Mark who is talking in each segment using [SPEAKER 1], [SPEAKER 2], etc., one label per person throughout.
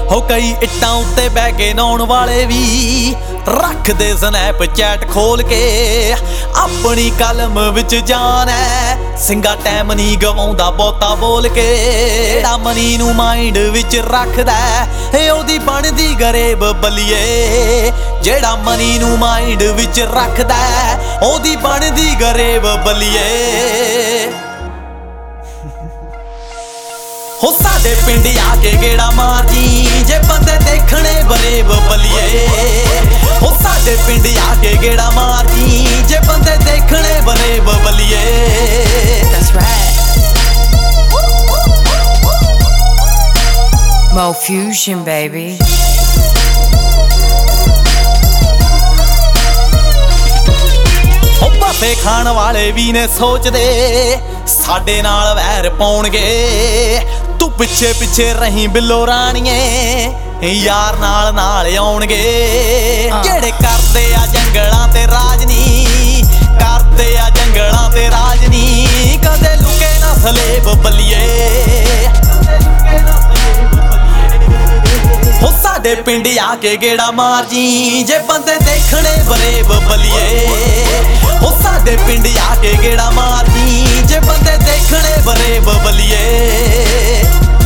[SPEAKER 1] ਹੋ ਕਈ ਇੱਟਾਂ ਉੱਤੇ ਬਹਿ ਕੇ ਨਹਾਉਣ ਵਾਲੇ ਵੀ ਰੱਖਦੇ ਸਨੈਪਚੈਟ ਖੋਲ ਕੇ। ਆਪਣੀ ਕਲਮ ਵਿੱਚ ਜਾਨ ਹੈ, ਸਿੰਘਾ ਟਾਈਮ ਨਹੀਂ ਗਵਾਉਂਦਾ ਬਹੁਤਾ ਬੋਲ ਕੇ। ਜਿਹੜਾ ਮਨੀ ਨੂੰ ਮਾਈਂਡ ਵਿੱਚ ਰੱਖਦਾ ਏ ਉਹਦੀ ਬਣਦੀ ਗਰੀਬ ਬਲੀਏ। ਜਿਹੜਾ ਮਨੀ ਨੂੰ ਮਾਈਂਡ ਵਿੱਚ ਰੱਖਦਾ ਉਹਦੀ ਬਣਦੀ ਗਰੀਬ ਬਲੀਏ। ਹੋ ਸਾਡੇ ਪਿੰਡ ਆ ਕੇ ਗੇੜਾ ਮਾਰ ਜੀ ਜੇ ਬੰਦੇ ਦੇਖਣੇ ਬਰੇਬ ਬਲੀਏ। ਹੋ ਸਾਡੇ ਪਿੰਡ ਆ ਕੇ ਗੇੜਾ ਮਾਰ ਜੀ ਜੇ ਬੰਦੇ ਦੇਖਣੇ ਬਰੇਬ ਬਲੀਏ।
[SPEAKER 2] That's right. Mo Fusion, baby.
[SPEAKER 1] ਹੋ ਪਾਸੇ ਖਾਣ ਵਾਲੇ ਵੀ ਨੇ ਸੋਚਦੇ ਸਾਡੇ ਨਾਲ ਵੈਰ ਪਾਉਣਗੇ। ਤੂੰ ਪਿੱਛੇ ਪਿੱਛੇ ਰਹੀਂ ਬਿੱਲੋ ਰਾਣੀਏ, ਯਾਰ ਨਾਲ ਨਾਲ ਆਉਣਗੇ। ਜਿਹੜੇ ਕਰਦੇ ਆ ਜੰਗਲਾਂ ਤੇ ਰਾਜ ਨੀ, ਕਰਦੇ ਆ ਜੰਗਲਾਂ ਤੇ ਰਾਜ ਨੀ, ਕਦੇ ਲੁਕੇ ਨਾ ਸਲੇਬ ਬਲੀਏ। ਹੋ ਸਾਡੇ ਪਿੰਡ ਆ ਕੇ ਗੇੜਾ ਮਾਰ ਜੀ ਜੇ ਬੰਦੇ ਦੇਖਣੇ ਬਰੇਬ ਬਲੀਏ। ਹੋ ਸਾਡੇ ਪਿੰਡ ਆ ਕੇ ਗੇੜਾ ਮਾਰ ਜੀ ਜੇ ਬੰਦੇ ਦੇਖਣੇ ਬਰੇਬ ਬਲੀਏ।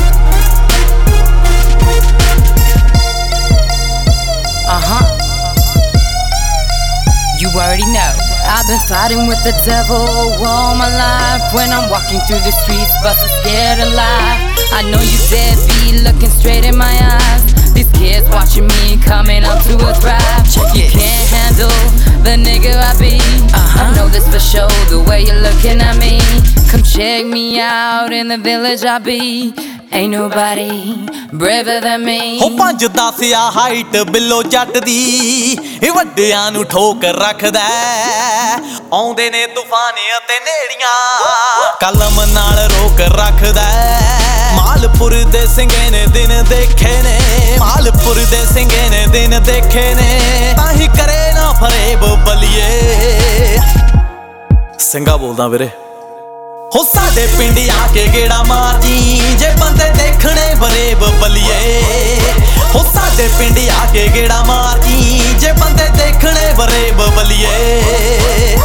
[SPEAKER 2] You already know. I've been fighting with the devil all my life. When I'm walking through the streets, bustin' scared alive. I know you deadbeat, looking straight in my eyes. These kids watching me coming up to a thrive. You can't handle the nigga I be. I know this for sure, the way you're looking at me. Come check me out in the village I be. Ain't nobody braver than me.
[SPEAKER 1] ਹੋ 5-10 ਆ height ਬਿੱਲੋ ਜੱਟ ਦੀ, ਇਹ ਵੱਡਿਆਂ ਨੂੰ ਠੋਕ ਰੱਖਦਾ। ਆਉਂਦੇ ਨੇ ਤੂਫਾਨ ਅਤੇ ਨੇੜੀਆਂ, ਕਲਮ ਨਾਲ ਰੋਕ ਰੱਖਦਾ। ਮਾਲਪੁਰ ਦੇ ਸਿੰਘੇ ਨੇ ਦਿਨ ਦੇਖੇ ਨੇ, ਮਾਲਪੁਰ ਦੇ ਸਿੰਘੇ ਨੇ ਦਿਨ ਦੇਖੇ ਨੇ, ਤਾਂ ਹੀ ਕਰੇ ਨਾ ਫਰੇਬ ਬਲੀਏ। ਸਿੰਘਾ ਬੋਲਦਾ ਵੀਰੇ। ਹੋ ਸਾਡੇ ਪਿੰਡ ਆ ਕੇ ਗੇੜਾ ਮਾਰ ਜੀ ਜੇ ਬੰਦੇ ਦੇਖਣੇ ਬਰੇਬ ਬਲੀਏ। ਹੋ ਸਾਡੇ ਪਿੰਡ ਆ ਕੇ ਗੇੜਾ ਮਾਰ ਜੀ ਜੇ ਬੰਦੇ ਦੇਖਣੇ ਬਰੇਬ ਬਲੀਏ।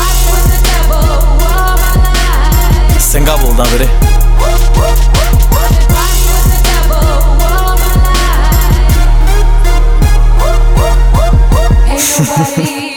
[SPEAKER 1] ਸਿੰਘਾ ਬੋਲਦਾ ਵੀਰੇ।
[SPEAKER 2] Ain't nobody